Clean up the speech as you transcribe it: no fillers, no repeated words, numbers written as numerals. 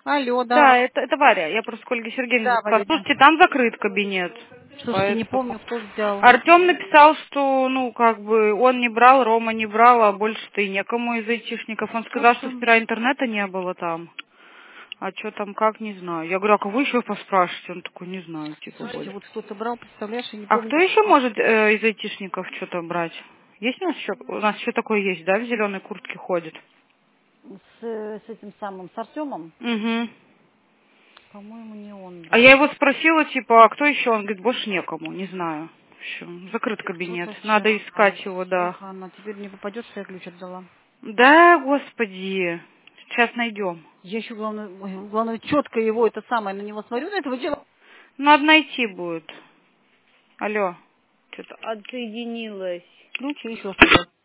Алло, Да, да. это Варя. Я просто к Ольге Сергеевне Да, записала. Варя. Слушайте, там закрыт кабинет. Слушайте, не помню, кто взял. Артем написал, что, ну, как бы, он не брал, Рома не брал, а больше-то и некому из айтишников. Он сказал, что Артем. вчера интернета не было там. А что там, как, не знаю. Я говорю, а кого еще поспрашиваете? Он такой, не знаю, типа, Слушайте, больше. вот кто-то брал, представляешь, я не А помню. кто еще может из айтишников что-то брать? Есть у нас еще такое есть, да, в зеленой куртке ходит? С этим самым, с Артемом? Угу. По-моему, не он А я брал. его спросила, типа, а кто еще? Он говорит, больше некому, не знаю. В общем, закрыт кабинет. Кто-то Надо вчера. искать его, да. Она теперь не попадет, что я ключ отдала. Да, господи. Сейчас найдем. Я еще, главное, четко его, это самое, на него смотрю, на этого дела. Надо найти будет. Алло. Что-то отсоединилось. Ключ и еще что-то.